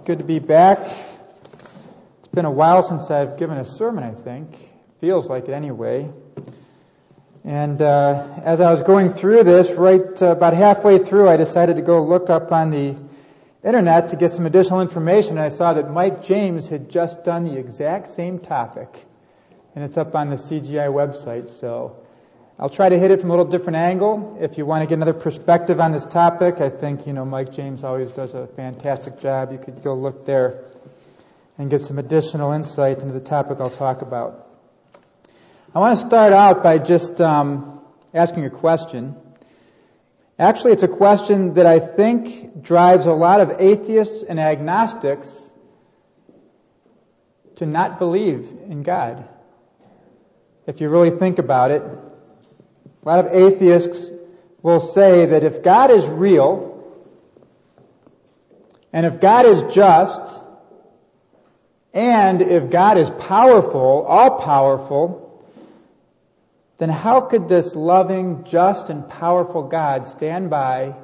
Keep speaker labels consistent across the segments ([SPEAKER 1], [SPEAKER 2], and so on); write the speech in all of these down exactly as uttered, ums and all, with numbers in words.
[SPEAKER 1] good to be back. It's been a while since I've given a sermon, I think. Feels like it anyway. And uh, as I was going through this, right uh, about halfway through, I decided to go look up on the internet to get some additional information. And I saw that Mike James had just done the exact same topic. And it's up on the C G I website, so I'll try to hit it from a little different angle. If you want to get another perspective on this topic, I think, you know, Mike James always does a fantastic job. You could go look there and get some additional insight into the topic I'll talk about. I want to start out by just um, asking a question. Actually, it's a question that I think drives a lot of atheists and agnostics to not believe in God. If you really think about it, a lot of atheists will say that if God is real, and if God is just, and if God is powerful, all-powerful, then how could this loving, just, and powerful God stand by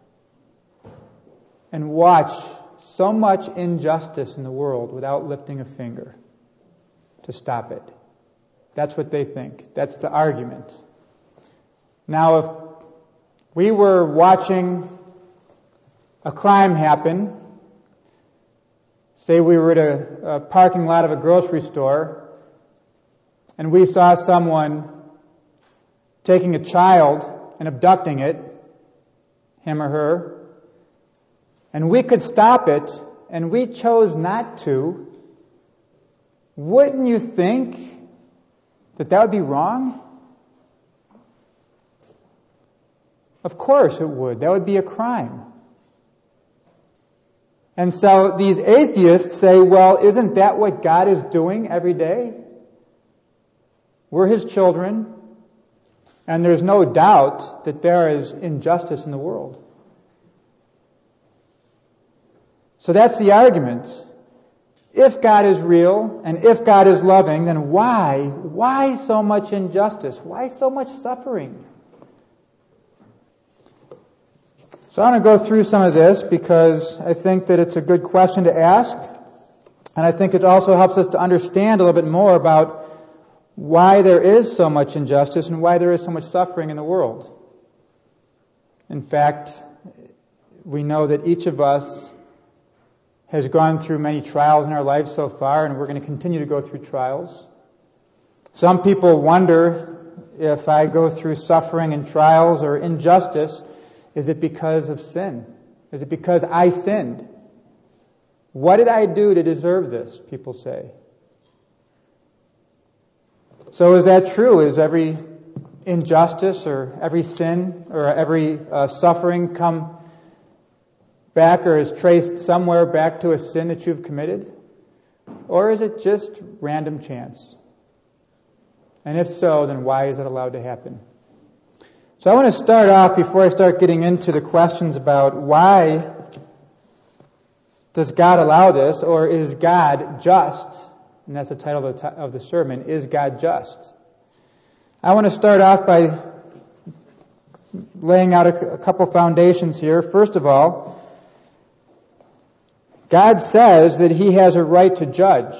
[SPEAKER 1] and watch so much injustice in the world without lifting a finger to stop it? That's what they think. That's the argument. Now, if we were watching a crime happen, say we were at a, a parking lot of a grocery store, and we saw someone taking a child and abducting it, him or her, and we could stop it, and we chose not to, wouldn't you think that that would be wrong? Of course it would. That would be a crime. And so these atheists say, well, isn't that what God is doing every day? We're His children, and there's no doubt that there is injustice in the world. So that's the argument. If God is real, and if God is loving, then why? Why so much injustice? Why so much suffering? So I want to go through some of this because I think that it's a good question to ask. And I think it also helps us to understand a little bit more about why there is so much injustice and why there is so much suffering in the world. In fact, we know that each of us has gone through many trials in our lives so far, and we're going to continue to go through trials. Some people wonder if I go through suffering and trials or injustice, is it because of sin? Is it because I sinned? What did I do to deserve this, people say. So is that true? Is every injustice or every sin or every uh, suffering come back or is traced somewhere back to a sin that you've committed? Or is it just random chance? And if so, then why is it allowed to happen? So I want to start off, before I start getting into the questions about why does God allow this, or is God just? And that's the title of the, t- of the sermon, Is God Just? I want to start off by laying out a, a couple foundations here. First of all, God says that He has a right to judge.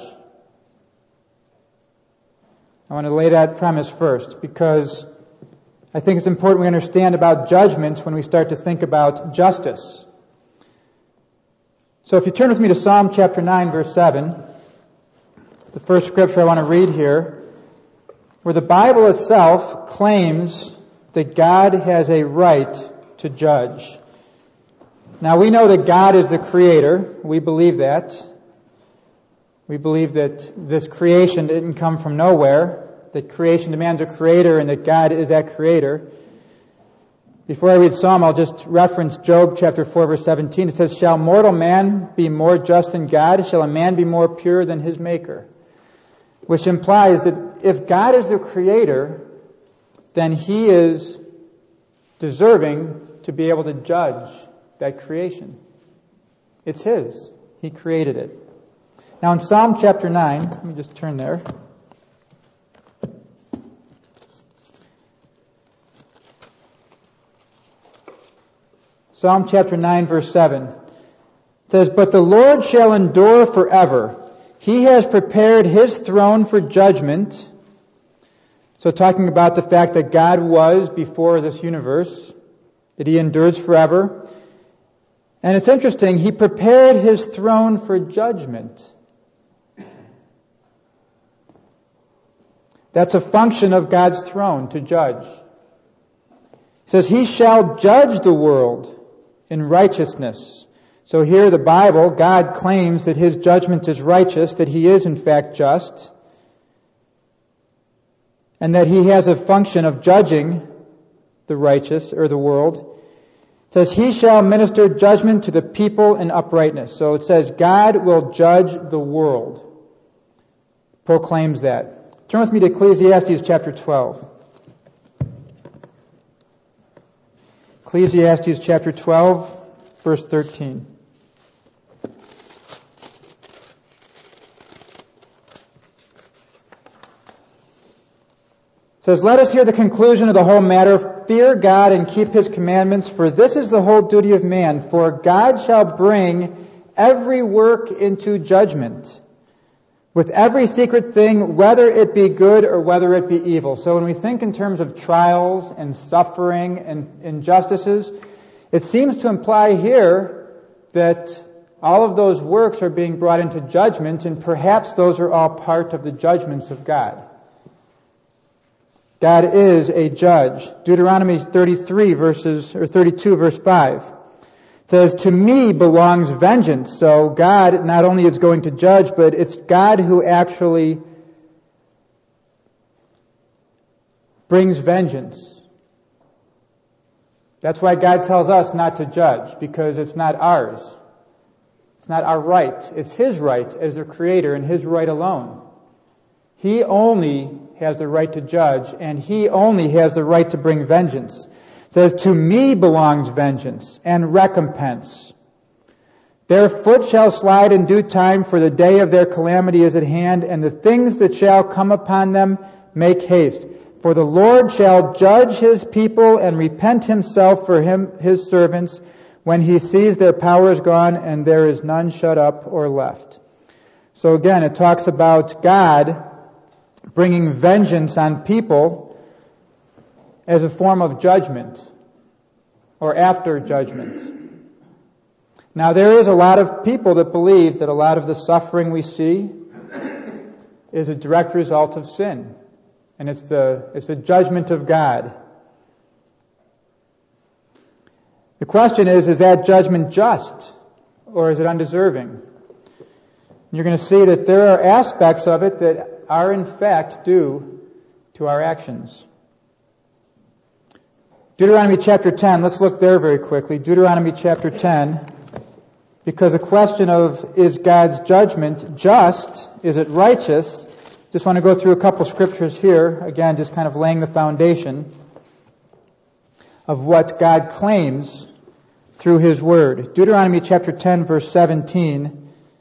[SPEAKER 1] I want to lay that premise first, because I think it's important we understand about judgment when we start to think about justice. So if you turn with me to Psalm chapter nine, verse seven, the first scripture I want to read here, where the Bible itself claims that God has a right to judge. Now we know that God is the Creator. We believe that. We believe that this creation didn't come from nowhere, that creation demands a creator and that God is that creator. Before I read Psalm, I'll just reference Job chapter four, verse seventeen. It says, "Shall mortal man be more just than God? Shall a man be more pure than his maker?" Which implies that if God is the creator, then He is deserving to be able to judge that creation. It's His. He created it. Now in Psalm chapter nine, let me just turn there. Psalm chapter nine, verse seven. It It says, "But the Lord shall endure forever. He has prepared His throne for judgment." So talking about the fact that God was before this universe, that He endures forever. And it's interesting, He prepared His throne for judgment. That's a function of God's throne, to judge. He says, "He shall judge the world in righteousness." So here the Bible, God claims that His judgment is righteous, that He is in fact just, and that He has a function of judging the righteous, or the world. It says, "He shall minister judgment to the people in uprightness." So it says, God will judge the world. Proclaims that. Turn with me to Ecclesiastes chapter twelve. Ecclesiastes chapter twelve, verse thirteen. It says, "Let us hear the conclusion of the whole matter. Fear God and keep His commandments, for this is the whole duty of man. For God shall bring every work into judgment, with every secret thing, whether it be good or whether it be evil." So when we think in terms of trials and suffering and injustices, it seems to imply here that all of those works are being brought into judgment, and perhaps those are all part of the judgments of God. God is a judge. Deuteronomy thirty-three verses, or thirty-two verse five. It says, "To me belongs vengeance." So God not only is going to judge, but it's God who actually brings vengeance. That's why God tells us not to judge, because it's not ours. It's not our right. It's His right as the Creator, and His right alone. He only has the right to judge, and He only has the right to bring vengeance. It says, "To me belongs vengeance and recompense. Their foot shall slide in due time, for the day of their calamity is at hand, and the things that shall come upon them make haste. For the Lord shall judge His people and repent Himself for him, His servants, when He sees their power is gone and there is none shut up or left." So again, it talks about God bringing vengeance on people as a form of judgment, or after judgment. Now, there is a lot of people that believe that a lot of the suffering we see is a direct result of sin, and it's the it's the judgment of God. The question is, is that judgment just, or is it undeserving? You're going to see that there are aspects of it that are in fact due to our actions. Deuteronomy chapter ten, let's look there very quickly. Deuteronomy chapter ten, because the question of, is God's judgment just? Is it righteous? Just want to go through a couple scriptures here, again, just kind of laying the foundation of what God claims through His Word. Deuteronomy chapter ten, verse seventeen.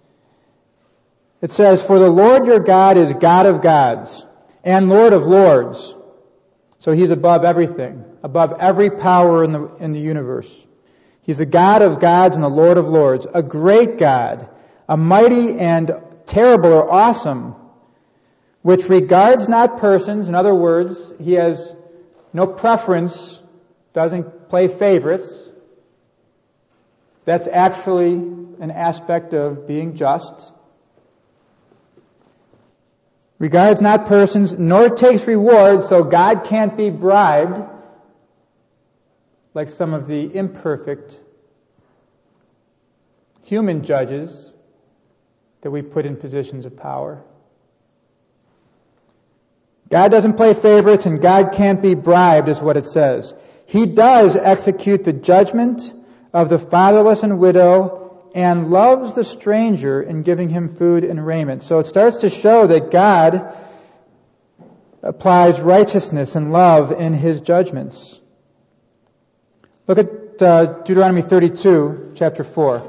[SPEAKER 1] It says, "For the Lord your God is God of gods and Lord of lords." So He's above everything, above every power in the in the universe. He's the God of gods and the Lord of lords, a great God, a mighty and terrible or awesome, which regards not persons. In other words, He has no preference, doesn't play favorites. That's actually an aspect of being just. Regards not persons, nor takes reward, so God can't be bribed like some of the imperfect human judges that we put in positions of power. God doesn't play favorites, and God can't be bribed, is what it says. He does execute the judgment of the fatherless and widow, and loves the stranger in giving him food and raiment. So it starts to show that God applies righteousness and love in His judgments. Look at uh, Deuteronomy thirty-two, chapter four.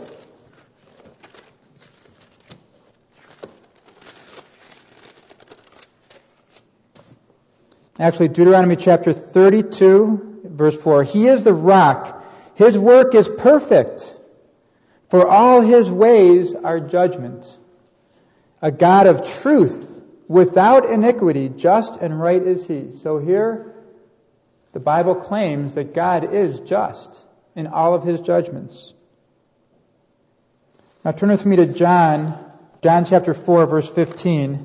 [SPEAKER 1] Actually, Deuteronomy chapter thirty-two, verse four. "He is the rock. His work is perfect. For all his ways are judgment. A God of truth, without iniquity, just and right is he. So here, the Bible claims that God is just in all of his judgments. Now turn with me to John, John chapter four, verse fifteen.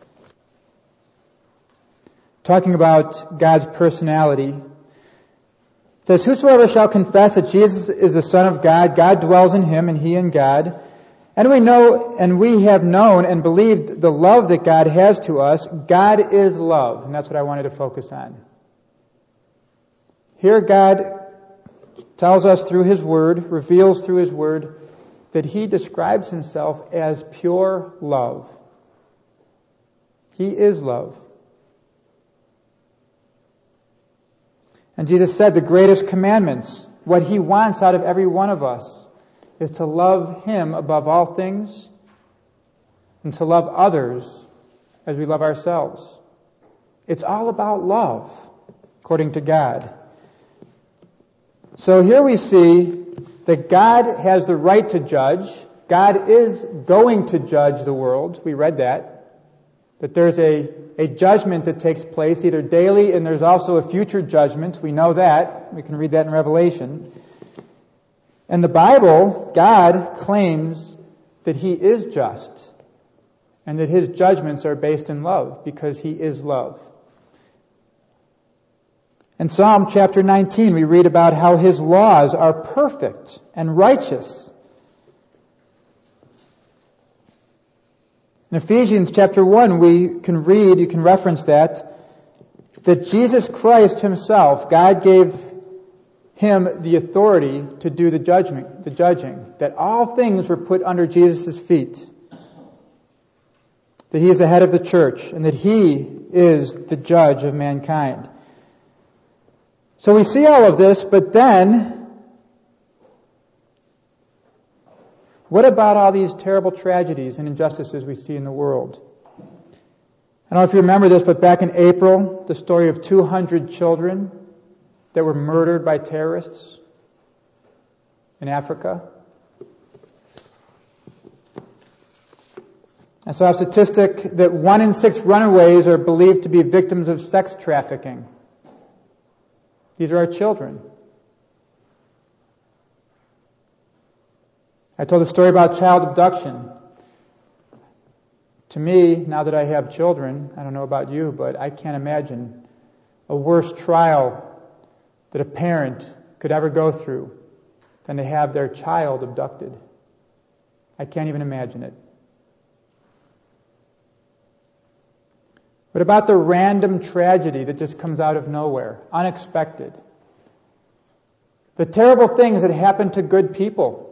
[SPEAKER 1] Talking about God's personality. It says, whosoever shall confess that Jesus is the Son of God, God dwells in him and he in God. And we know, and we have known and believed the love that God has to us. God is love. And that's what I wanted to focus on. Here God tells us through his word, reveals through his word, that he describes himself as pure love. He is love. And Jesus said the greatest commandments, what he wants out of every one of us, is to love him above all things and to love others as we love ourselves. It's all about love, according to God. So here we see that God has the right to judge. God is going to judge the world. We read that. That there's a, a judgment that takes place either daily, and there's also a future judgment. We know that. We can read that in Revelation. In the Bible, God claims that he is just and that his judgments are based in love because he is love. In Psalm chapter nineteen, we read about how his laws are perfect and righteous. In Ephesians chapter one, we can read, you can reference that, that Jesus Christ himself, God gave him the authority to do the judgment, the judging, that all things were put under Jesus' feet, that he is the head of the church, and that he is the judge of mankind. So we see all of this, but then, what about all these terrible tragedies and injustices we see in the world? I don't know if you remember this, but back in April, the story of two hundred children that were murdered by terrorists in Africa. I saw a statistic that one in six runaways are believed to be victims of sex trafficking. These are our children. I told the story about child abduction. To me, now that I have children, I don't know about you, but I can't imagine a worse trial that a parent could ever go through than to have their child abducted. I can't even imagine it. What about the random tragedy that just comes out of nowhere, unexpected? The terrible things that happen to good people.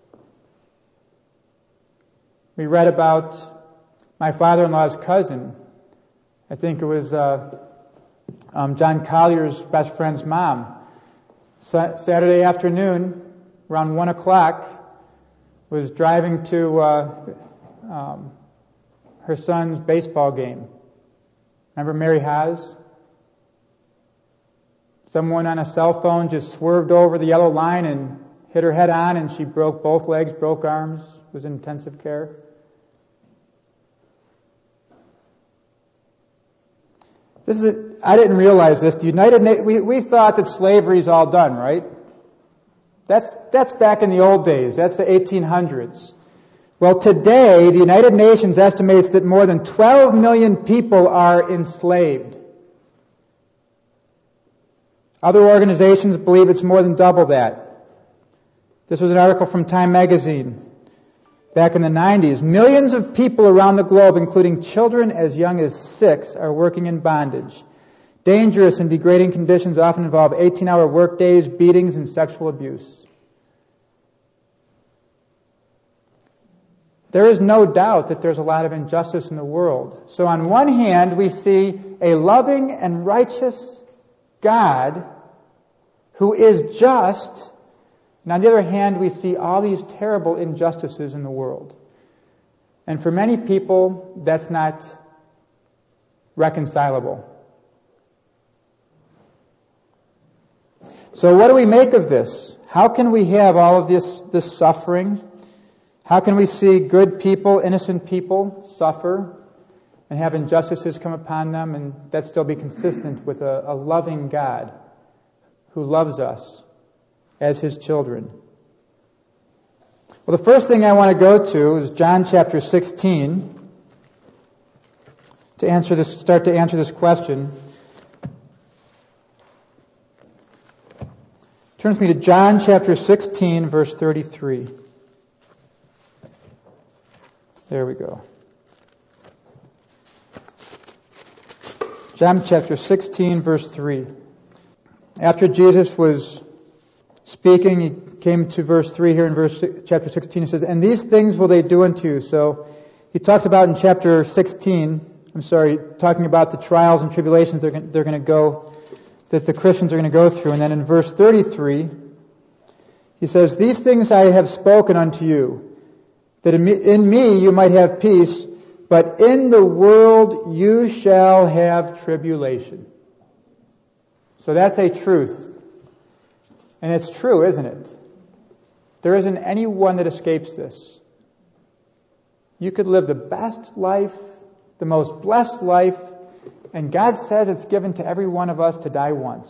[SPEAKER 1] We read about my father-in-law's cousin. I think it was uh, um, John Collier's best friend's mom. Sa- Saturday afternoon, around one o'clock, was driving to uh, um, her son's baseball game. Remember Mary Haas? Someone on a cell phone just swerved over the yellow line and hit her head on, and she broke both legs, broke arms, was in intensive care. This is a, I didn't realize this. The United Na- we we thought that slavery is all done, right? That's that's back in the old days. That's the eighteen hundreds. Well, today the United Nations estimates that more than twelve million people are enslaved. Other organizations believe it's more than double that. This was an article from Time magazine back in the nineties. Millions of people around the globe, including children as young as six, are working in bondage. Dangerous and degrading conditions often involve eighteen-hour workdays, beatings, and sexual abuse. There is no doubt that there's a lot of injustice in the world. So on one hand, we see a loving and righteous God who is just, and on the other hand, we see all these terrible injustices in the world. And for many people, that's not reconcilable. So what do we make of this? How can we have all of this, this suffering How can we see good people, innocent people, suffer and have injustices come upon them, and that still be consistent with a, a loving God who loves us as His children? Well, the first thing I want to go to is John chapter sixteen to answer this, start to answer this question. Turn with me to John chapter sixteen, verse thirty-three. There we go. John chapter sixteen, verse three. After Jesus was speaking, he came to verse three here in verse chapter sixteen. He says, "And these things will they do unto you." So he talks about in chapter sixteen, I'm sorry, talking about the trials and tribulations they're going, they're going to go, that the Christians are going to go through. And then in verse thirty-three, he says, "These things I have spoken unto you, that in me, in me you might have peace, but in the world you shall have tribulation." So that's a truth. And it's true, isn't it? There isn't anyone that escapes this. You could live the best life, the most blessed life, and God says it's given to every one of us to die once.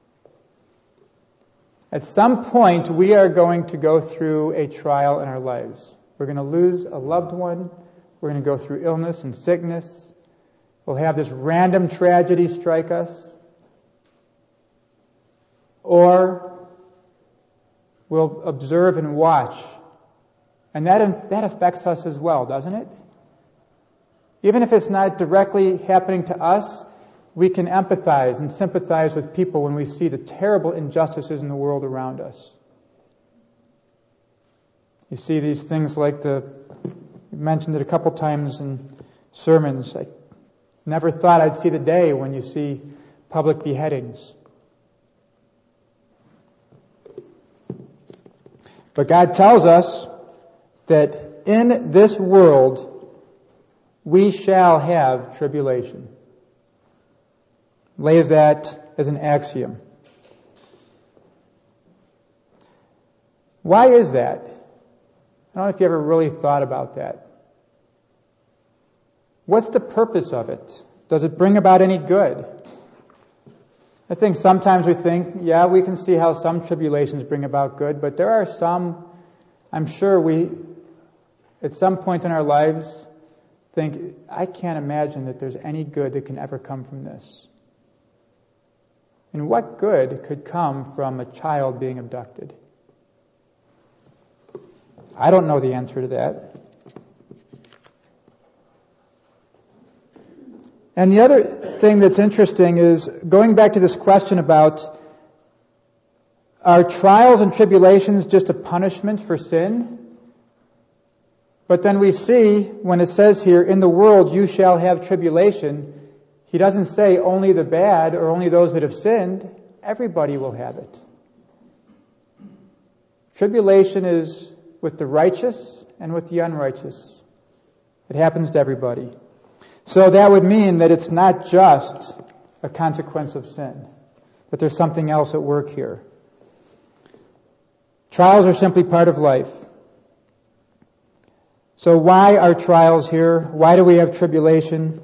[SPEAKER 1] At some point, we are going to go through a trial in our lives. We're going to lose a loved one. We're going to go through illness and sickness. We'll have this random tragedy strike us. Or we'll observe and watch. And that, that affects us as well, doesn't it? Even if it's not directly happening to us, we can empathize and sympathize with people when we see the terrible injustices in the world around us. You see these things like the, you mentioned it a couple times in sermons. I never thought I'd see the day when you see public beheadings. But God tells us that in this world we shall have tribulation. Lays that as an axiom. Why is that? I don't know if you ever really thought about that. What's the purpose of it? Does it bring about any good? I think sometimes we think, yeah, we can see how some tribulations bring about good, but there are some, I'm sure we, at some point in our lives, think, I can't imagine that there's any good that can ever come from this. And what good could come from a child being abducted? I don't know the answer to that. And the other thing that's interesting is going back to this question about, are trials and tribulations just a punishment for sin? But then we see when it says here, in the world you shall have tribulation, he doesn't say only the bad or only those that have sinned. Everybody will have it. Tribulation is with the righteous and with the unrighteous. It happens to everybody. So that would mean that it's not just a consequence of sin, but there's something else at work here. Trials are simply part of life. So why are trials here? Why do we have tribulation?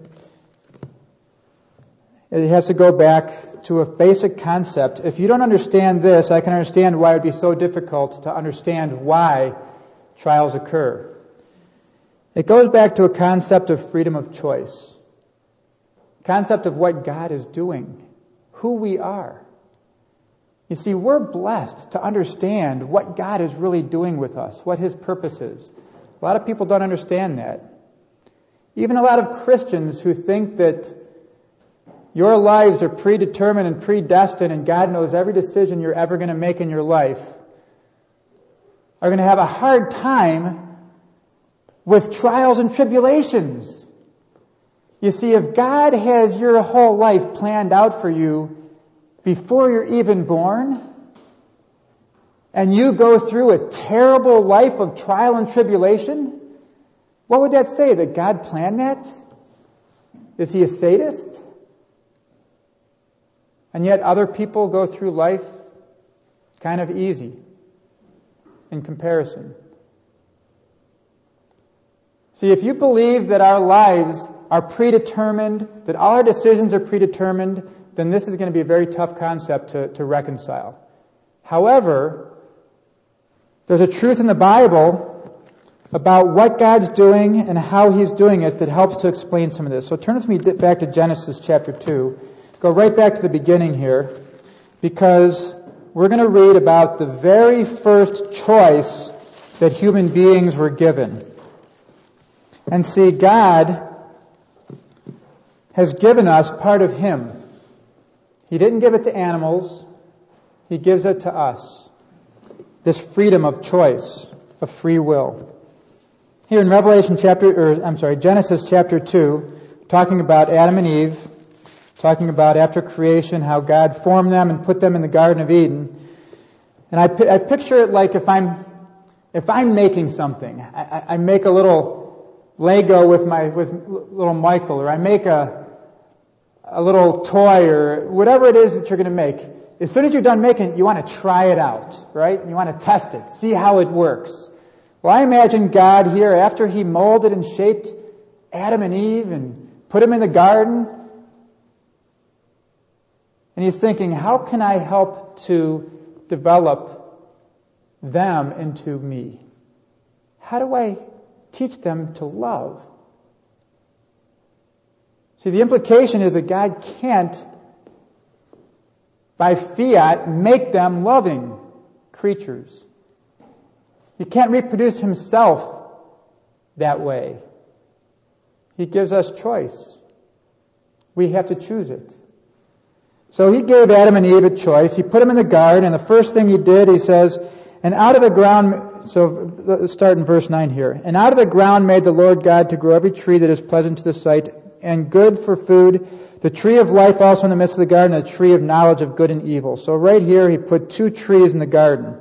[SPEAKER 1] It has to go back to a basic concept. If you don't understand this, I can understand why it would be so difficult to understand why trials occur. It goes back to a concept of freedom of choice. Concept of what God is doing, who we are. You see, we're blessed to understand what God is really doing with us, what His purpose is. A lot of people don't understand that. Even a lot of Christians who think that your lives are predetermined and predestined and God knows every decision you're ever going to make in your life are going to have a hard time with trials and tribulations. You see, if God has your whole life planned out for you before you're even born, and you go through a terrible life of trial and tribulation, what would that say? That God planned that? Is He a sadist? And yet other people go through life kind of easy in comparison. See, if you believe that our lives are predetermined, that all our decisions are predetermined, then this is going to be a very tough concept to, to reconcile. However, there's a truth in the Bible about what God's doing and how He's doing it that helps to explain some of this. So turn with me back to Genesis chapter two. Go right back to the beginning here, because we're going to read about the very first choice that human beings were given. And see, God has given us part of Him. He didn't give it to animals. He gives it to us. This freedom of choice, of free will. Here in Revelation chapter, or I'm sorry, Genesis chapter two, talking about Adam and Eve, talking about after creation, how God formed them and put them in the Garden of Eden. And I, I picture it like if I'm, if I'm making something, I, I make a little Lego with my, with little Michael, or I make a, a little toy, or whatever it is that you're going to make. As soon as you're done making it, you want to try it out, right? You want to test it, see how it works. Well, I imagine God here, after He molded and shaped Adam and Eve and put them in the garden, and He's thinking, how can I help to develop them into me? How do I teach them to love? See, the implication is that God can't, by fiat, make them loving creatures. He can't reproduce Himself that way. He gives us choice. We have to choose it. So He gave Adam and Eve a choice. He put them in the garden, and the first thing He did, He says, and out of the ground, so let's start in verse nine here. And out of the ground made the Lord God to grow every tree that is pleasant to the sight and good for food, the tree of life also in the midst of the garden, and the tree of knowledge of good and evil. So right here He put two trees in the garden.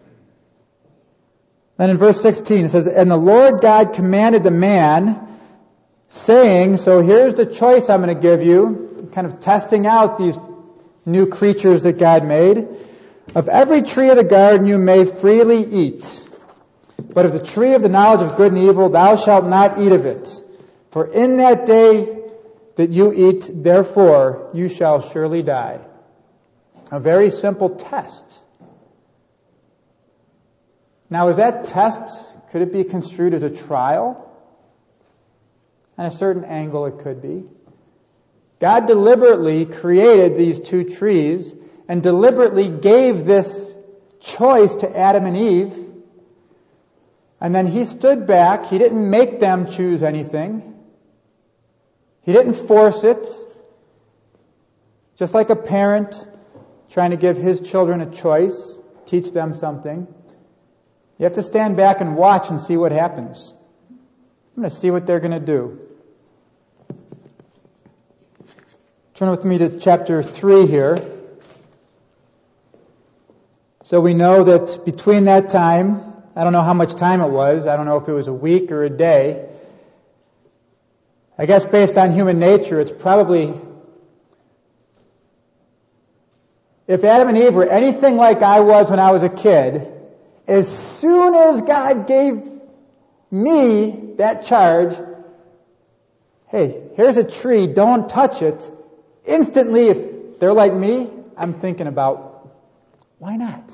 [SPEAKER 1] Then in verse sixteen it says, and the Lord God commanded the man, saying, so here's the choice I'm going to give you, kind of testing out these new creatures that God made. Of every tree of the garden you may freely eat, but of the tree of the knowledge of good and evil thou shalt not eat of it. For in that day that you eat, therefore you shall surely die. A very simple test. Now, is that test, could it be construed as a trial? On a certain angle, it could be. God deliberately created these two trees and deliberately gave this choice to Adam and Eve. And then He stood back. He didn't make them choose anything. He didn't force it. Just like a parent trying to give his children a choice, teach them something. You have to stand back and watch and see what happens. I'm going to see what they're going to do. Turn with me to chapter three here. So we know that between that time, I don't know how much time it was. I don't know if it was a week or a day. I guess based on human nature, it's probably, if Adam and Eve were anything like I was when I was a kid, as soon as God gave me that charge, hey, here's a tree, don't touch it. Instantly, if they're like me, I'm thinking about, why not?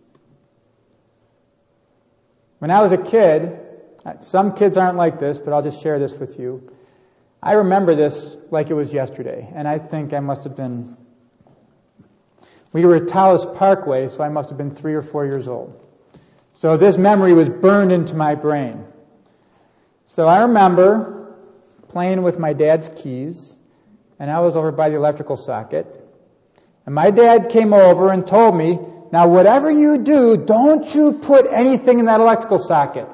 [SPEAKER 1] When I was a kid, some kids aren't like this, but I'll just share this with you. I remember this like it was yesterday, and I think I must have been, we were at Taos Parkway, so I must have been three or four years old. So this memory was burned into my brain. So I remember playing with my dad's keys, and I was over by the electrical socket. And my dad came over and told me, now whatever you do, don't you put anything in that electrical socket.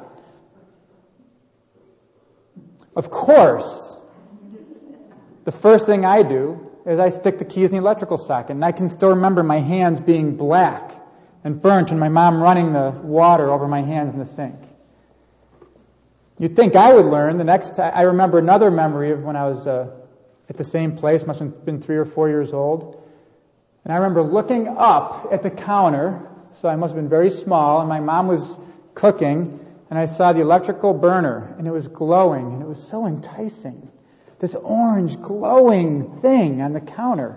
[SPEAKER 1] Of course, the first thing I do is I stick the keys in the electrical socket. And I can still remember my hands being black and burnt and my mom running the water over my hands in the sink. You'd think I would learn. The next time, I remember another memory of when I was uh, at the same place, must have been three or four years old. And I remember looking up at the counter, so I must have been very small, and my mom was cooking, and I saw the electrical burner, and it was glowing, and it was so enticing. This orange glowing thing on the counter.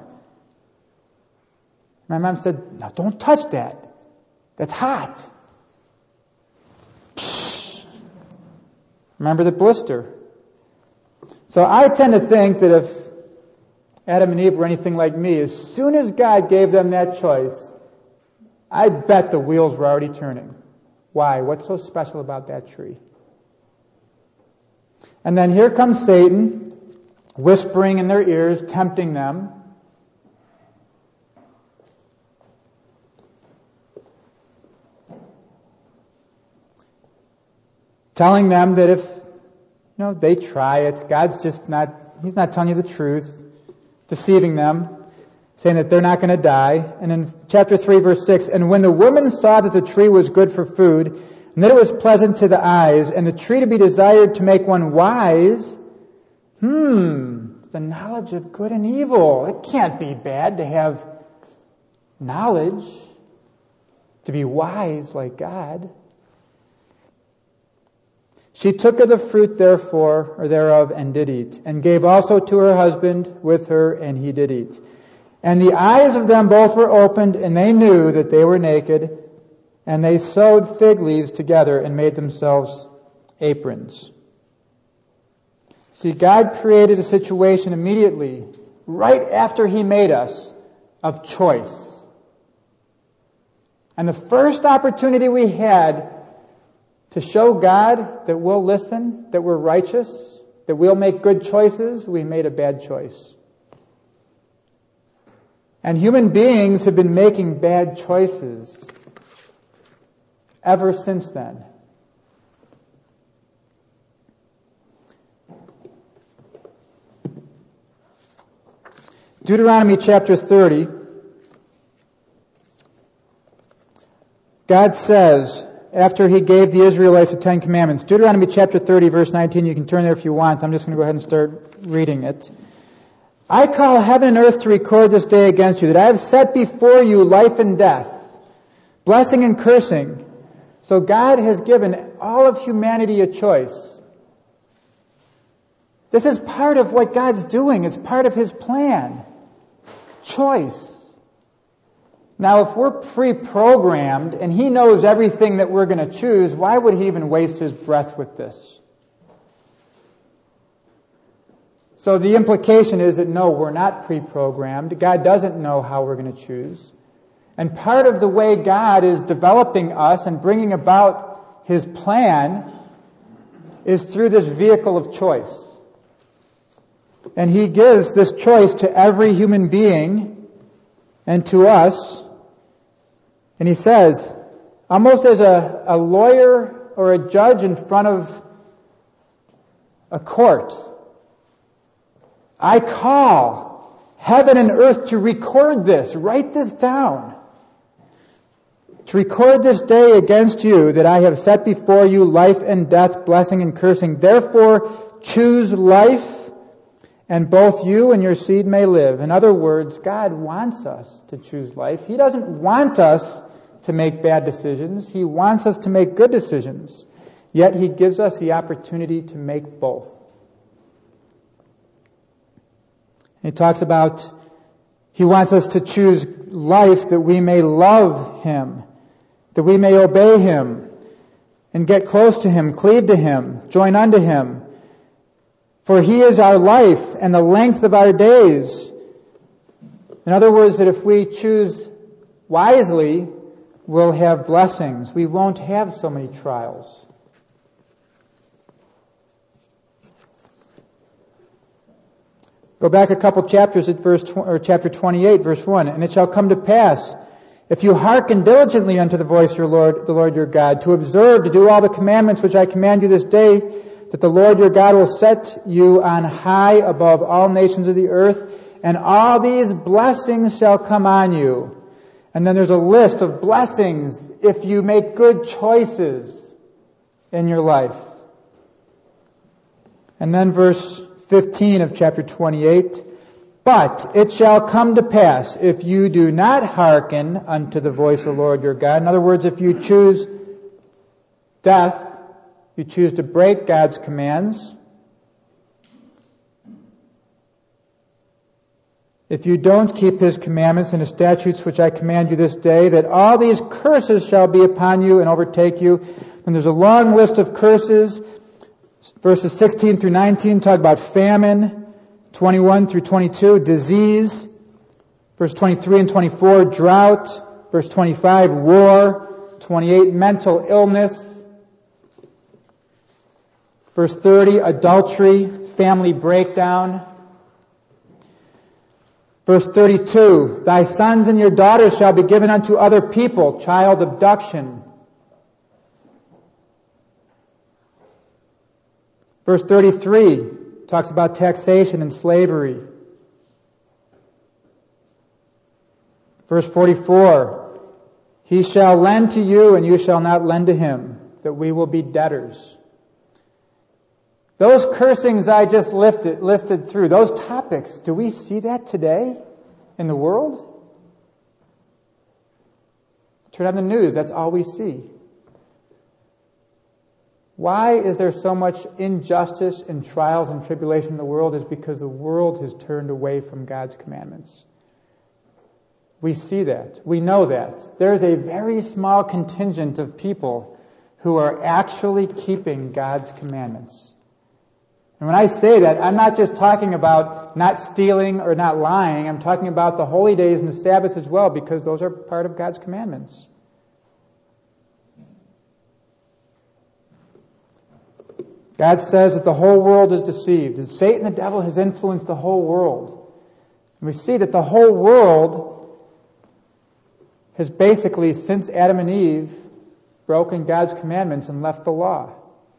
[SPEAKER 1] My mom said, "No, don't touch that. That's hot." Psh. Remember the blister. So I tend to think that if Adam and Eve were anything like me, as soon as God gave them that choice, I bet the wheels were already turning. Why? What's so special about that tree? And then here comes Satan, whispering in their ears, tempting them. Telling them that if, you know, they try it, God's just not, He's not telling you the truth, deceiving them, saying that they're not going to die. And in chapter three, verse six, and when the woman saw that the tree was good for food, and that it was pleasant to the eyes, and the tree to be desired to make one wise, hmm, it's the knowledge of good and evil. It can't be bad to have knowledge, to be wise like God. She took of the fruit therefore, or thereof, and did eat, and gave also to her husband with her, and he did eat. And the eyes of them both were opened, and they knew that they were naked, and they sewed fig leaves together and made themselves aprons. See, God created a situation immediately, right after He made us, of choice. And the first opportunity we had to show God that we'll listen, that we're righteous, that we'll make good choices, we made a bad choice. And human beings have been making bad choices ever since then. Deuteronomy chapter thirty, God says, after He gave the Israelites the Ten Commandments, Deuteronomy chapter thirty, verse nineteen, you can turn there if you want. I'm just going to go ahead and start reading it. I call heaven and earth to record this day against you, that I have set before you life and death, blessing and cursing. So God has given all of humanity a choice. This is part of what God's doing. It's part of His plan. Choice. Now, if we're pre-programmed and He knows everything that we're going to choose, why would He even waste His breath with this? So the implication is that no, we're not pre-programmed. God doesn't know how we're going to choose. And part of the way God is developing us and bringing about His plan is through this vehicle of choice. And He gives this choice to every human being and to us. And He says, almost as a, a lawyer or a judge in front of a court, I call heaven and earth to record this, write this down. To record this day against you, that I have set before you life and death, blessing and cursing. Therefore, choose life, and both you and your seed may live. In other words, God wants us to choose life. He doesn't want us to make bad decisions. He wants us to make good decisions. Yet He gives us the opportunity to make both. He talks about He wants us to choose life that we may love Him, that we may obey Him, and get close to Him, cleave to Him, join unto Him. For He is our life and the length of our days. In other words, that if we choose wisely, we'll have blessings. We won't have so many trials. Go back a couple chapters at verse tw- or chapter twenty-eight, verse one. And it shall come to pass, if you hearken diligently unto the voice of your Lord, the Lord your God, to observe, to do all the commandments which I command you this day, that the Lord your God will set you on high above all nations of the earth, and all these blessings shall come on you. And then there's a list of blessings if you make good choices in your life. And then verse fifteen of chapter twenty-eight, but it shall come to pass, if you do not hearken unto the voice of the Lord your God. In other words, if you choose death you choose to break God's commands, if you don't keep His commandments and His statutes which I command you this day, that all these curses shall be upon you and overtake you. And there's a long list of curses. Verses sixteen through nineteen talk about famine. twenty-one through twenty-two, disease. Verse twenty-three and twenty-four, drought. Verse twenty-five, war. twenty-eight, mental illness. Verse thirty, adultery, family breakdown. Verse thirty-two, thy sons and your daughters shall be given unto other people, child abduction. Verse thirty-three talks about taxation and slavery. Verse forty-four, he shall lend to you and you shall not lend to him, that we will be debtors. Those cursings I just lifted, listed through, those topics, do we see that today in the world? Turn on the news, that's all we see. Why is there so much injustice and trials and tribulation in the world? Is because the world has turned away from God's commandments. We see that. We know that. There's a very small contingent of people who are actually keeping God's commandments. And when I say that, I'm not just talking about not stealing or not lying. I'm talking about the holy days and the Sabbath as well, because those are part of God's commandments. God says that the whole world is deceived. And Satan, the devil, has influenced the whole world. And we see that the whole world has basically, since Adam and Eve, broken God's commandments and left the law.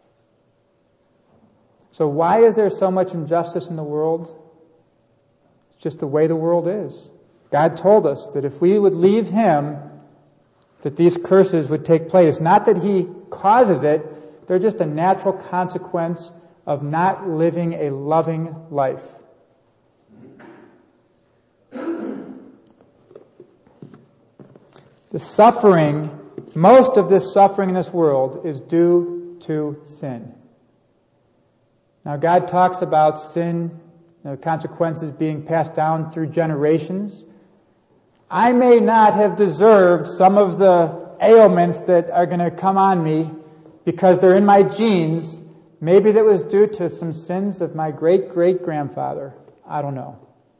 [SPEAKER 1] So why is there so much injustice in the world? It's just the way the world is. God told us that if we would leave Him, that these curses would take place. Not that He causes it, they're just a natural consequence of not living a loving life. The suffering, most of this suffering in this world is due to sin. Now, God talks about sin, you know, consequences being passed down through generations. I may not have deserved some of the ailments that are going to come on me because they're in my genes. Maybe that was due to some sins of my great-great-grandfather. I don't know.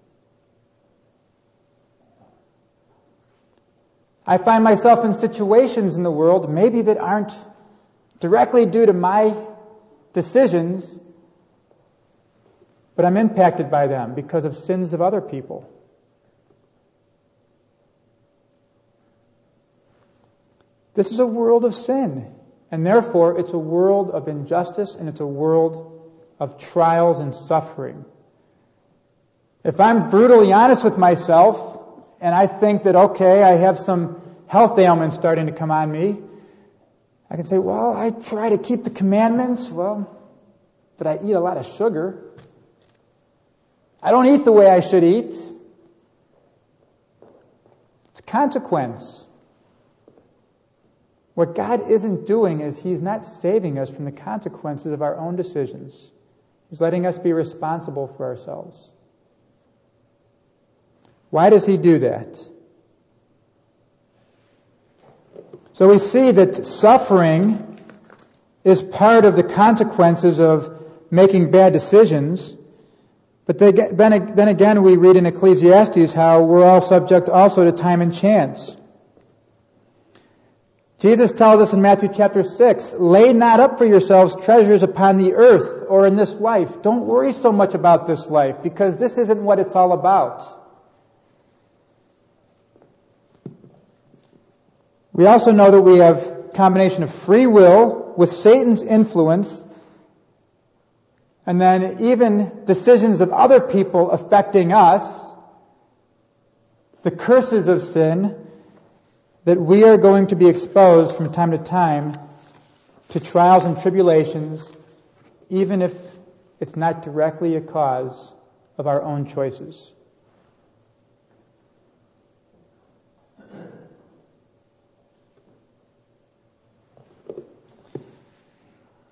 [SPEAKER 1] I find myself in situations in the world, maybe that aren't directly due to my decisions, but I'm impacted by them because of sins of other people. This is a world of sin, and therefore it's a world of injustice and it's a world of trials and suffering. If I'm brutally honest with myself, and I think that, okay, I have some health ailments starting to come on me, I can say, well, I try to keep the commandments. Well, did I eat a lot of sugar? I don't eat the way I should eat. It's a consequence. What God isn't doing is He's not saving us from the consequences of our own decisions. He's letting us be responsible for ourselves. Why does He do that? So we see that suffering is part of the consequences of making bad decisions. But then again, we read in Ecclesiastes how we're all subject also to time and chance. Jesus tells us in Matthew chapter six, lay not up for yourselves treasures upon the earth or in this life. Don't worry so much about this life, because this isn't what it's all about. We also know that we have a combination of free will with Satan's influence, and then even decisions of other people affecting us, the curses of sin, that we are going to be exposed from time to time to trials and tribulations, even if it's not directly a cause of our own choices.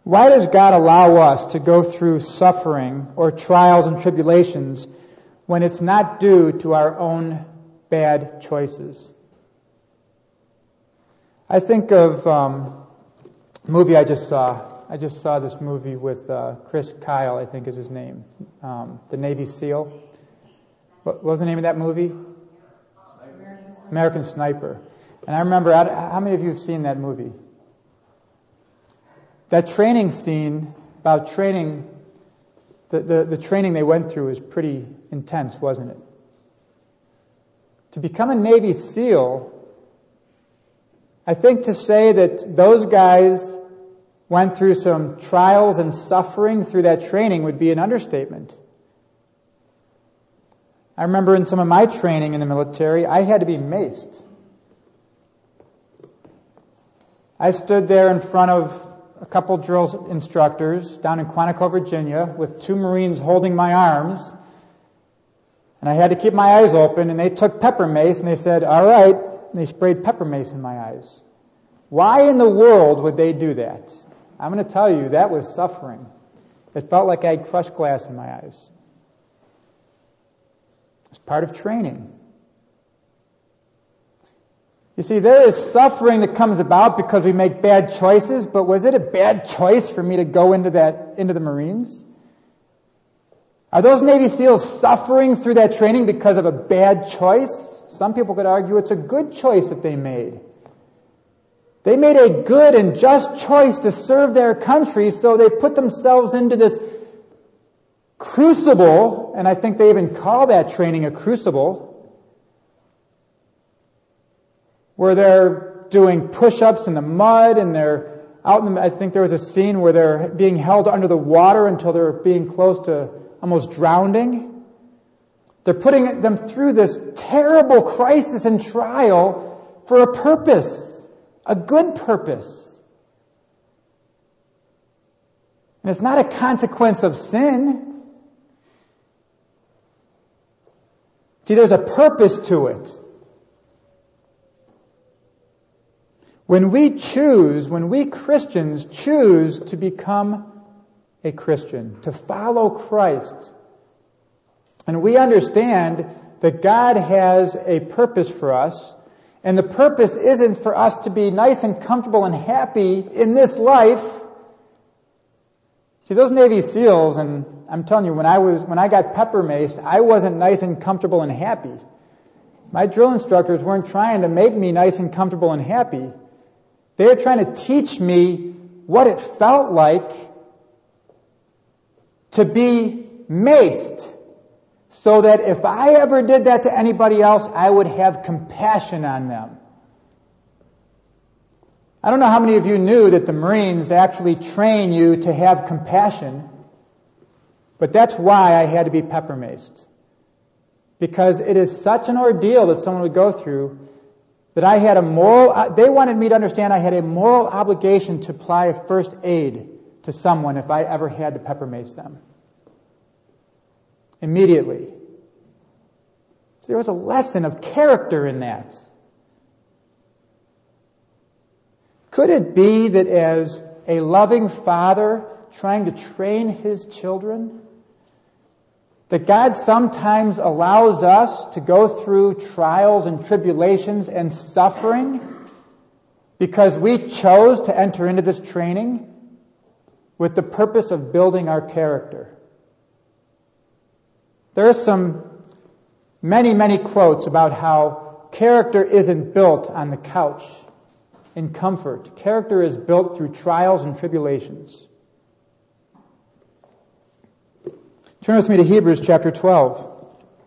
[SPEAKER 1] Why does God allow us to go through suffering or trials and tribulations when it's not due to our own bad choices? I think of um, a movie I just saw. I just saw this movie with uh, Chris Kyle, I think is his name, um, the Navy SEAL. What was the name of that movie? American Sniper. And I remember, how many of you have seen that movie? That training scene about training, the, the, the training they went through was pretty intense, wasn't it? To become a Navy SEAL, I think to say that those guys went through some trials and suffering through that training would be an understatement. I remember in some of my training in the military, I had to be maced. I stood there in front of a couple drill instructors down in Quantico, Virginia, with two Marines holding my arms, and I had to keep my eyes open, and they took pepper mace, and they said, all right, and they sprayed pepper mace in my eyes. Why in the world would they do that? I'm going to tell you, that was suffering. It felt like I had crushed glass in my eyes. It's part of training. You see, there is suffering that comes about because we make bad choices, but was it a bad choice for me to go into that, into the Marines? Are those Navy SEALs suffering through that training because of a bad choice? Some people could argue it's a good choice that they made. They made a good and just choice to serve their country, so they put themselves into this crucible, and I think they even call that training a crucible, where they're doing push-ups in the mud, and they're out in the, I think there was a scene where they're being held under the water until they're being close to almost drowning. They're putting them through this terrible crisis and trial for a purpose, a good purpose. And it's not a consequence of sin. See, there's a purpose to it. When we choose, when we Christians choose to become a Christian, to follow Christ, and we understand that God has a purpose for us, and the purpose isn't for us to be nice and comfortable and happy in this life. See, those Navy SEALs, and I'm telling you, when I was when I got pepper maced, I wasn't nice and comfortable and happy. My drill instructors weren't trying to make me nice and comfortable and happy. They were trying to teach me what it felt like to be maced, so that if I ever did that to anybody else, I would have compassion on them. I don't know how many of you knew that the Marines actually train you to have compassion, but that's why I had to be pepper maced. Because it is such an ordeal that someone would go through that I had a moral, they wanted me to understand I had a moral obligation to apply first aid to someone if I ever had to pepper mace them. Immediately. So there was a lesson of character in that. Could it be that as a loving father trying to train his children, that God sometimes allows us to go through trials and tribulations and suffering because we chose to enter into this training with the purpose of building our character? There are some many, many quotes about how character isn't built on the couch in comfort. Character is built through trials and tribulations. Turn with me to Hebrews chapter twelve.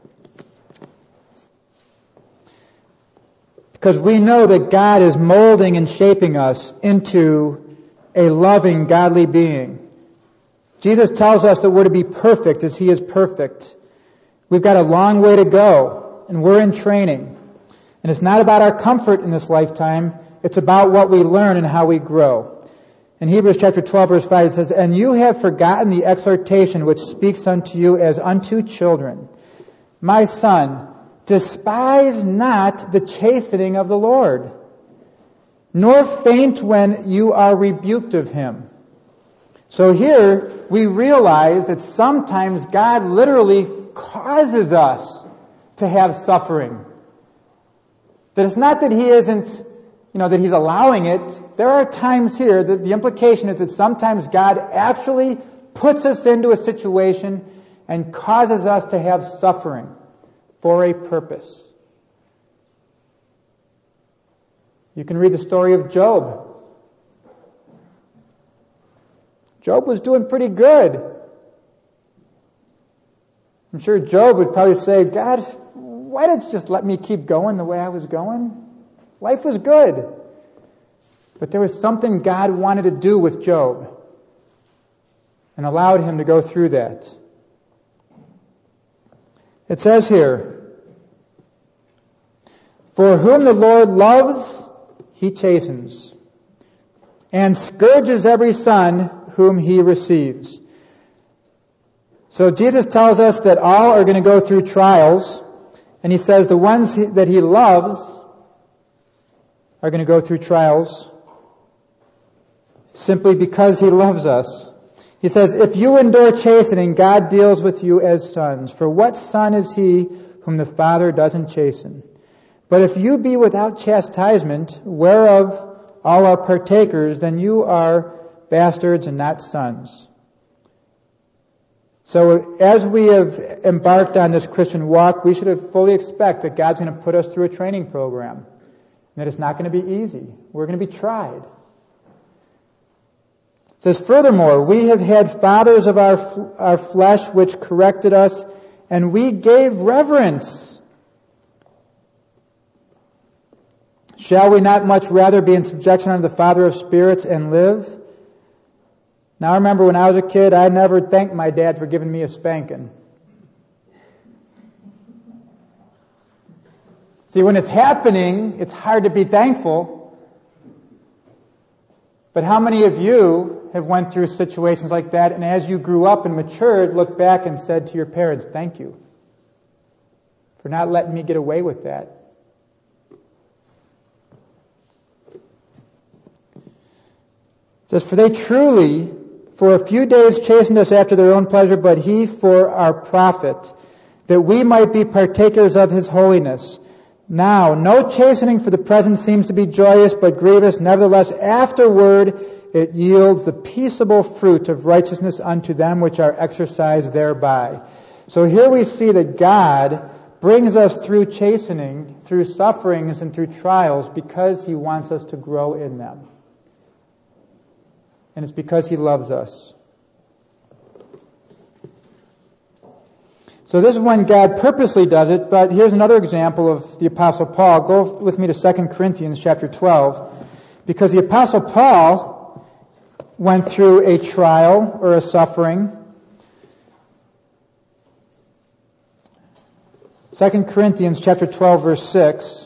[SPEAKER 1] Because we know that God is molding and shaping us into a loving, godly being. Jesus tells us that we're to be perfect as He is perfect. We've got a long way to go, and we're in training. And it's not about our comfort in this lifetime. It's about what we learn and how we grow. In Hebrews chapter twelve, verse five, it says, "And you have forgotten the exhortation which speaks unto you as unto children. My son, despise not the chastening of the Lord, nor faint when you are rebuked of Him. So here we realize that sometimes God literally causes us to have suffering. That it's not that He isn't, you know, that He's allowing it. There are times here that the implication is that sometimes God actually puts us into a situation and causes us to have suffering for a purpose. You can read the story of Job. Job was doing pretty good. I'm sure Job would probably say, God, why didn't you just let me keep going the way I was going? Life was good. But there was something God wanted to do with Job and allowed him to go through that. It says here, for whom the Lord loves, He chastens, and scourges every son whom He receives. So Jesus tells us that all are going to go through trials, and He says the ones that He loves are going to go through trials simply because He loves us. He says, if you endure chastening, God deals with you as sons. For what son is he whom the Father doesn't chasten? But if you be without chastisement, whereof all are partakers, then you are bastards and not sons. So as we have embarked on this Christian walk, we should have fully expect that God's going to put us through a training program. And that it's not going to be easy. We're going to be tried. It says, furthermore, we have had fathers of our our flesh which corrected us, and we gave reverence. Shall we not much rather be in subjection unto the Father of spirits and live? Now I remember when I was a kid, I never thanked my dad for giving me a spanking. See, when it's happening, it's hard to be thankful. But how many of you have went through situations like that, and as you grew up and matured, looked back and said to your parents, thank you for not letting me get away with that? It says, for they truly, for a few days chastened us after their own pleasure, but He for our profit, that we might be partakers of His holiness. Now, no chastening for the present seems to be joyous, but grievous. Nevertheless, afterward it yields the peaceable fruit of righteousness unto them which are exercised thereby. So here we see that God brings us through chastening, through sufferings, and through trials because He wants us to grow in them. And it's because He loves us. So this is when God purposely does it, but here's another example of the Apostle Paul. Go with me to Second Corinthians chapter twelve, because the Apostle Paul went through a trial or a suffering. Second Corinthians chapter twelve, verse six.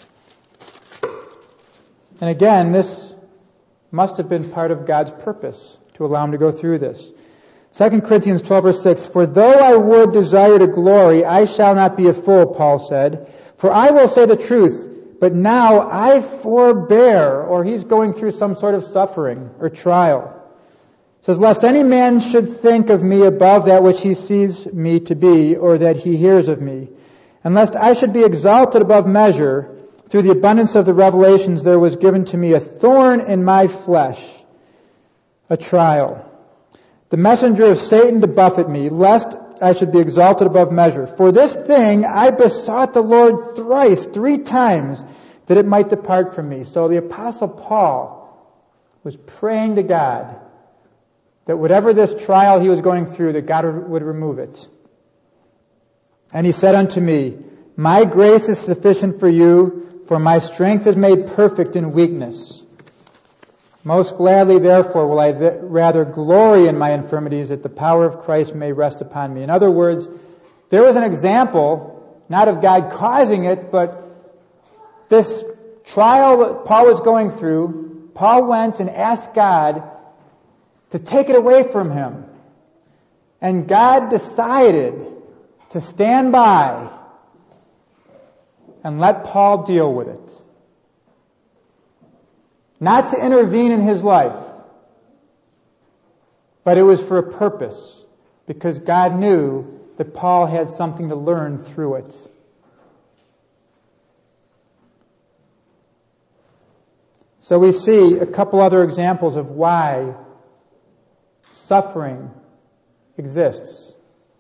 [SPEAKER 1] And again, this must have been part of God's purpose to allow him to go through this. Second Corinthians twelve, verse six, for though I would desire to glory, I shall not be a fool, Paul said. For I will say the truth, but now I forbear, or he's going through some sort of suffering or trial. It says, lest any man should think of me above that which he sees me to be, or that he hears of me. And lest I should be exalted above measure, through the abundance of the revelations there was given to me a thorn in my flesh, a trial. The messenger of Satan to buffet me, lest I should be exalted above measure. For this thing I besought the Lord thrice, three times, that it might depart from me. So the Apostle Paul was praying to God that whatever this trial he was going through, that God would remove it. And he said unto me, my grace is sufficient for you, for my strength is made perfect in weakness. Most gladly, therefore, will I th- rather glory in my infirmities, that the power of Christ may rest upon me. In other words, there was an example, not of God causing it, but this trial that Paul was going through, Paul went and asked God to take it away from him. And God decided to stand by and let Paul deal with it. Not to intervene in his life, But it was for a purpose, because God knew that Paul had something to learn through it. So we see a couple other examples of why suffering exists.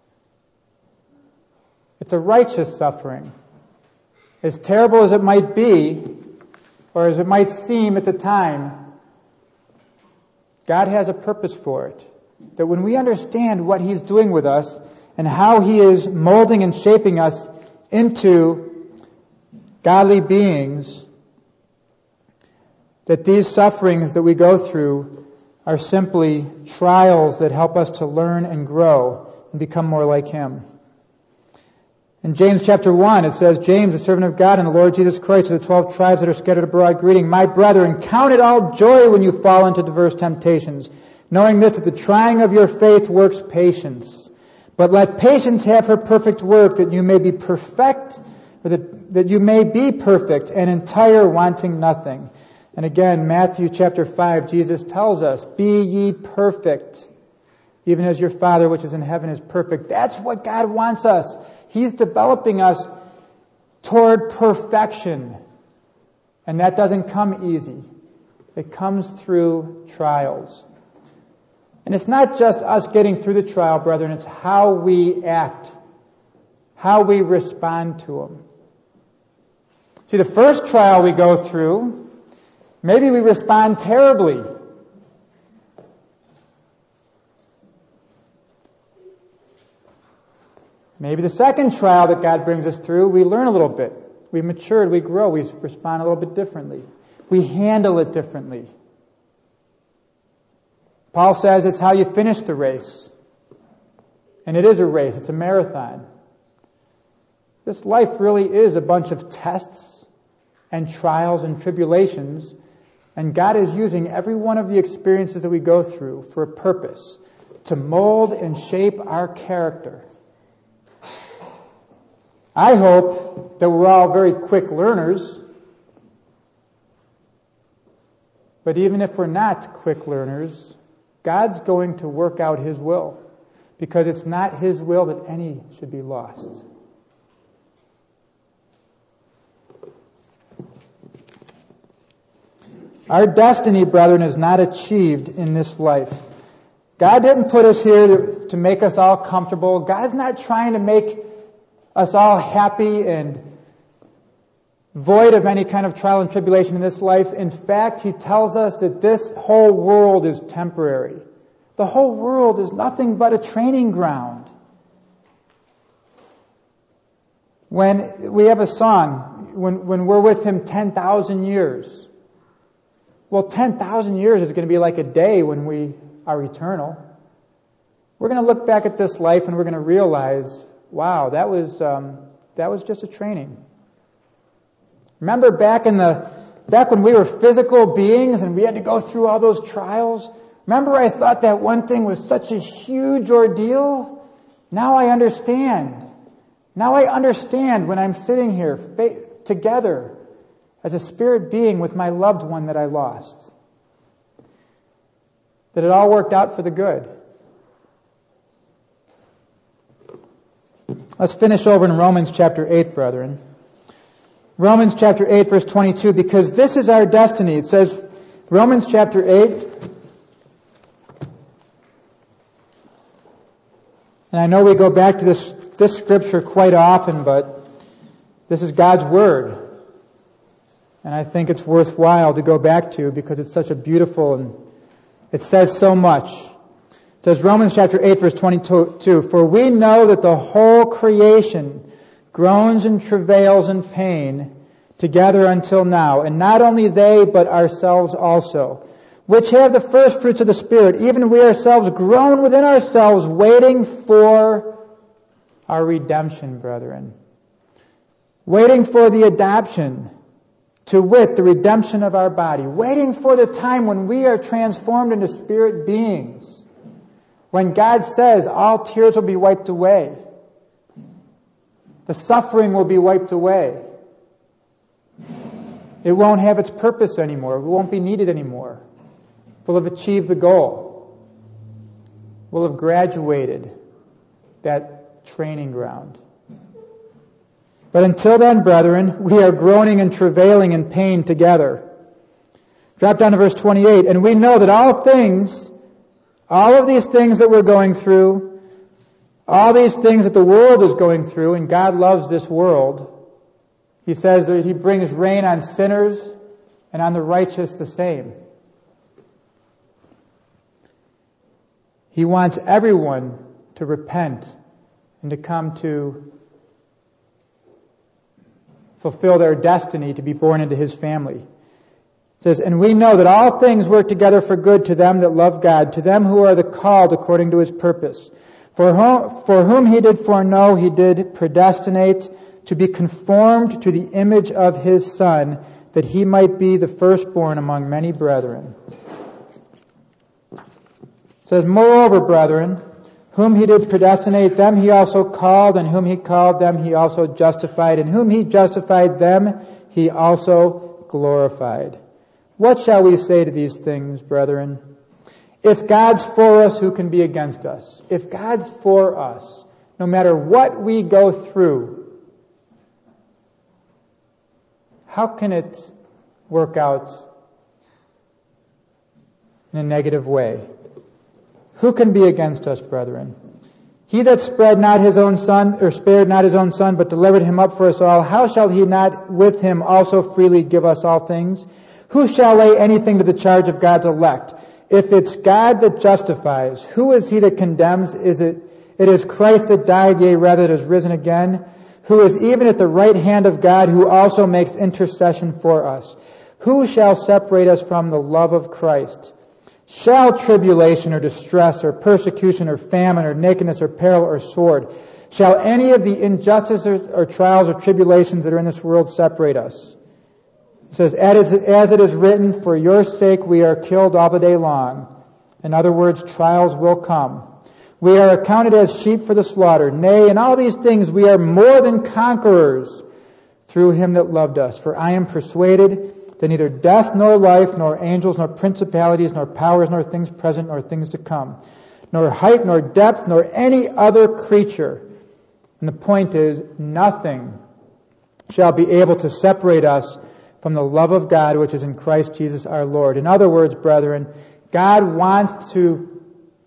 [SPEAKER 1] It's a righteous suffering. As terrible as it might be, or as it might seem at the time, God has a purpose for it. That when we understand what He's doing with us and how He is molding and shaping us into godly beings, that these sufferings that we go through are simply trials that help us to learn and grow and become more like Him. In James chapter one, it says, James, a servant of God and the Lord Jesus Christ, to the twelve tribes that are scattered abroad, greeting, my brethren, count it all joy when you fall into diverse temptations, knowing this, that the trying of your faith works patience. But let patience have her perfect work, that you may be perfect, or that, that you may be perfect and entire, wanting nothing. And again, Matthew chapter five, Jesus tells us, be ye perfect, even as your Father which is in heaven is perfect. That's what God wants us. He's developing us toward perfection. And that doesn't come easy. It comes through trials. And it's not just us getting through the trial, brethren. It's how we act, how we respond to them. See, the first trial we go through, maybe we respond terribly. Maybe the second trial that God brings us through, we learn a little bit. We matured, we grow, we respond a little bit differently. We handle it differently. Paul says it's how you finish the race. And it is a race, it's a marathon. This life really is a bunch of tests and trials and tribulations, and God is using every one of the experiences that we go through for a purpose, to mold and shape our character. I hope that we're all very quick learners, but even if we're not quick learners, God's going to work out His will, because it's not His will that any should be lost. Our destiny, brethren, is not achieved in this life. God didn't put us here to, to make us all comfortable. God's not trying to make us all happy and void of any kind of trial and tribulation in this life. In fact, He tells us that this whole world is temporary. The whole world is nothing but a training ground. When we have a song, when, when we're with Him ten thousand years, well, ten thousand years is going to be like a day when we are eternal. We're going to look back at this life and we're going to realize, wow, that was um, that was just a training. Remember back in the back when we were physical beings and we had to go through all those trials? Remember I thought that one thing was such a huge ordeal? Now I understand. Now I understand when I'm sitting here fa- together as a spirit being with my loved one that I lost. That it all worked out for the good. Let's finish over in Romans chapter eight, brethren. Romans chapter eight, verse twenty-two, because this is our destiny. It says, Romans chapter eight, and I know we go back to this, this scripture quite often, but this is God's Word. And I think it's worthwhile to go back to because it's such a beautiful and it says so much. It says, Romans chapter eight, verse twenty-two, for we know that the whole creation groans and travails in pain together until now, and not only they, but ourselves also, which have the first fruits of the Spirit, even we ourselves groan within ourselves, waiting for our redemption, brethren. Waiting for the adoption, to wit, the redemption of our body. Waiting for the time when we are transformed into spirit beings. When God says all tears will be wiped away. The suffering will be wiped away. It won't have its purpose anymore. It won't be needed anymore. We'll have achieved the goal. will have graduated that training ground. But until then, brethren, we are groaning and travailing in pain together. Drop down to verse twenty-eight. And we know that all things, all of these things that we're going through, all these things that the world is going through, and God loves this world. He says that He brings rain on sinners and on the righteous the same. He wants everyone to repent and to come to fulfill their destiny to be born into His family. It says, and we know that all things work together for good to them that love God, to them who are the called according to His purpose. For whom, for whom He did foreknow, He did predestinate to be conformed to the image of His Son, that He might be the firstborn among many brethren. It says, moreover, brethren, whom He did predestinate, them He also called, and whom He called, them He also justified, and whom He justified, them He also glorified. What shall we say to these things, brethren? If God's for us, who can be against us? If God's for us, no matter what we go through, how can it work out in a negative way? Who can be against us, brethren? He that spread not his own son, or spared not his own son, but delivered him up for us all, how shall he not with him also freely give us all things? Who shall lay anything to the charge of God's elect? If it's God that justifies, who is he that condemns? Is it, it is Christ that died, yea, rather that is risen again, who is even at the right hand of God, who also makes intercession for us. Who shall separate us from the love of Christ? Shall tribulation or distress or persecution or famine or nakedness or peril or sword, shall any of the injustices or trials or tribulations that are in this world separate us? It says, as it is written, for your sake we are killed all the day long. In other words, trials will come. We are accounted as sheep for the slaughter. Nay, in all these things we are more than conquerors through Him that loved us. For I am persuaded that neither death nor life, nor angels, nor principalities, nor powers, nor things present, nor things to come, nor height, nor depth, nor any other creature. And the point is, nothing shall be able to separate us from the love of God which is in Christ Jesus our Lord. In other words, brethren, God wants to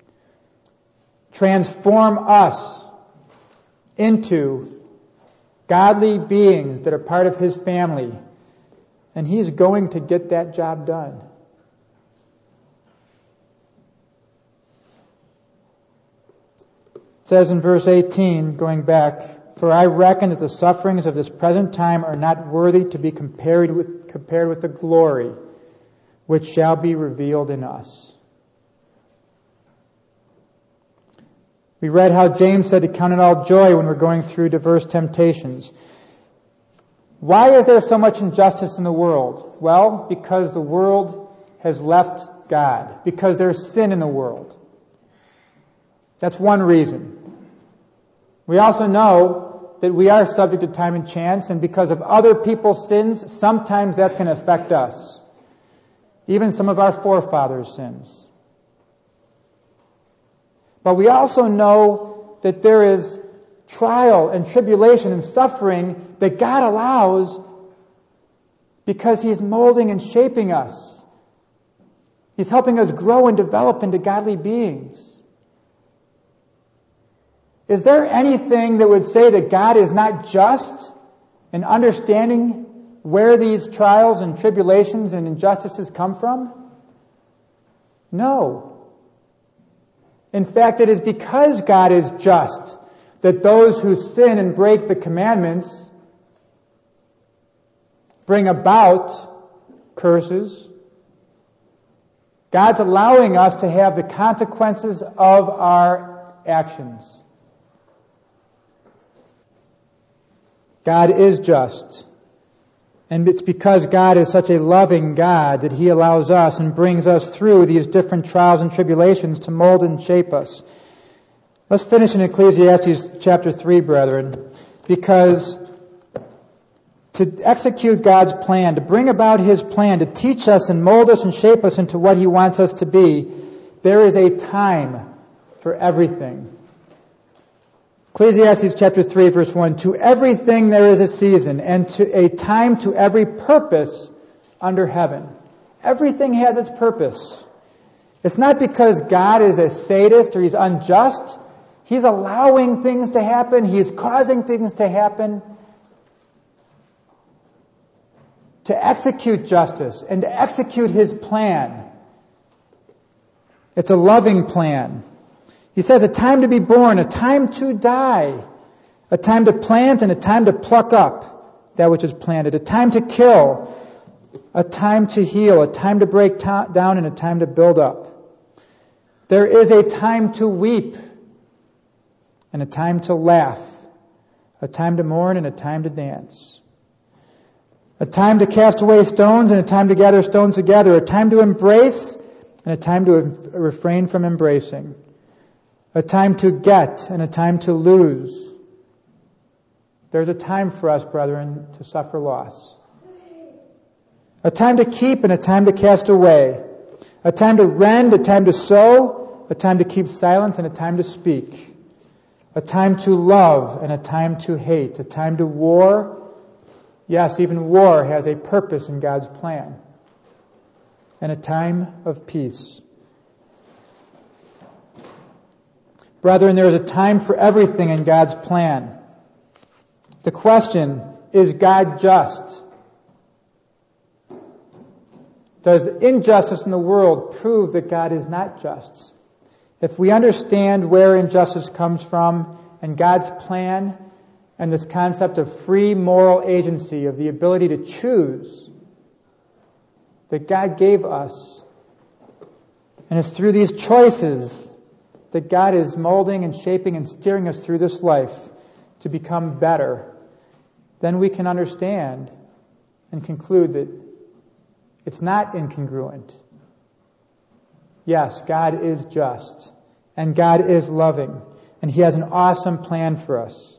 [SPEAKER 1] transform us into godly beings that are part of His family. And He's going to get that job done. It says in verse eighteen, going back, for I reckon that the sufferings of this present time are not worthy to be compared with, compared with the glory which shall be revealed in us. We read how James said to count it all joy when we're going through diverse temptations. Why is there so much injustice in the world? Well, because the world has left God. Because there's sin in the world. That's one reason. We also know that we are subject to time and chance, and because of other people's sins, sometimes that's going to affect us. Even some of our forefathers' sins. But we also know that there is trial and tribulation and suffering that God allows because He's molding and shaping us. He's helping us grow and develop into godly beings. Is there anything that would say that God is not just in understanding where these trials and tribulations and injustices come from? No. In fact, it is because God is just that those who sin and break the commandments bring about curses. God's allowing us to have the consequences of our actions. God is just. And it's because God is such a loving God that He allows us and brings us through these different trials and tribulations to mold and shape us. Let's finish in Ecclesiastes chapter three, brethren, because to execute God's plan, to bring about His plan, to teach us and mold us and shape us into what He wants us to be, there is a time for everything. Ecclesiastes chapter three, verse one, to everything there is a season, and to a time to every purpose under heaven. Everything has its purpose. It's not because God is a sadist or He's unjust. He's allowing things to happen. He's causing things to happen to execute justice and to execute His plan. It's a loving plan. He says a time to be born, a time to die, a time to plant and a time to pluck up that which is planted, a time to kill, a time to heal, a time to break to- down, and a time to build up. There is a time to weep and a time to laugh, a time to mourn and a time to dance, a time to cast away stones and a time to gather stones together, a time to embrace and a time to refrain from embracing, a time to get and a time to lose. There's a time for us, brethren, to suffer loss. A time to keep and a time to cast away. A time to rend, a time to sow, a time to keep silence and a time to speak. A time to love and a time to hate. A time to war. Yes, even war has a purpose in God's plan. And a time of peace. Brethren, there is a time for everything in God's plan. The question, is God just? Does injustice in the world prove that God is not just? If we understand where injustice comes from and God's plan and this concept of free moral agency, of the ability to choose that God gave us, and it's through these choices that God is molding and shaping and steering us through this life to become better, then we can understand and conclude that it's not incongruent. Yes, God is just, and God is loving, and He has an awesome plan for us.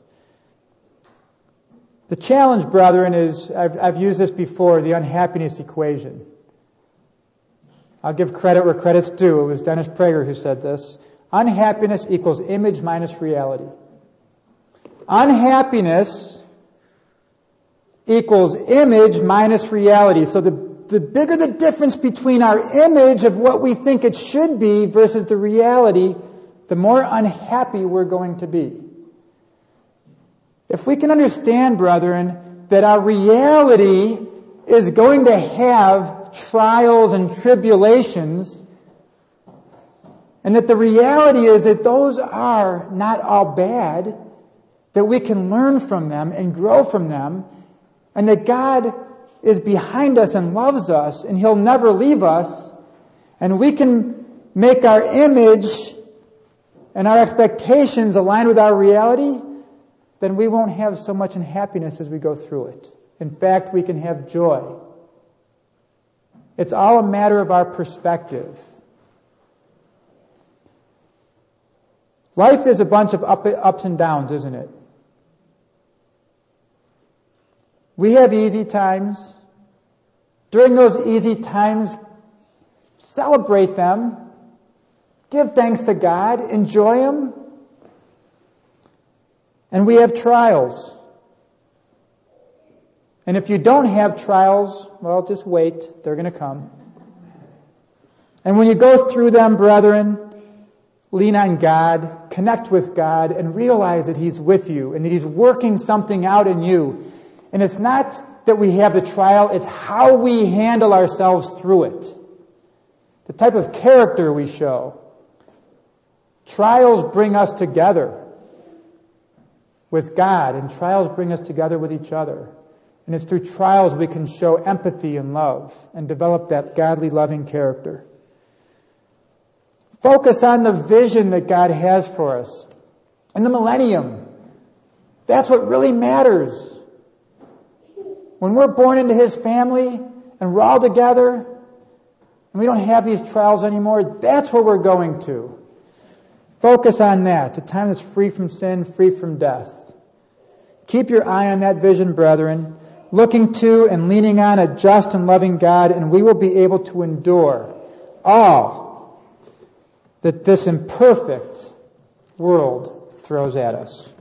[SPEAKER 1] The challenge, brethren, is, I've, I've used this before, the unhappiness equation. I'll give credit where credit's due. It was Dennis Prager who said this. Unhappiness equals image minus reality. Unhappiness equals image minus reality. So the The bigger the difference between our image of what we think it should be versus the reality, the more unhappy we're going to be. If we can understand, brethren, that our reality is going to have trials and tribulations, and that the reality is that those are not all bad, that we can learn from them and grow from them, and that God is behind us and loves us, and He'll never leave us, and we can make our image and our expectations align with our reality, then we won't have so much unhappiness as we go through it. In fact, we can have joy. It's all a matter of our perspective. Life is a bunch of up, ups and downs, isn't it? We have easy times. During those easy times, celebrate them. Give thanks to God. Enjoy them. And we have trials. And if you don't have trials, well, just wait. They're going to come. And when you go through them, brethren, lean on God, connect with God, and realize that He's with you and that He's working something out in you. And it's not that we have the trial, it's how we handle ourselves through it. The type of character we show. Trials bring us together with God, and trials bring us together with each other. And it's through trials we can show empathy and love and develop that godly, loving character. Focus on the vision that God has for us in the millennium. That's what really matters. When we're born into His family and we're all together and we don't have these trials anymore, that's where we're going to. Focus on that, a time that's free from sin, free from death. Keep your eye on that vision, brethren, looking to and leaning on a just and loving God, and we will be able to endure all that this imperfect world throws at us.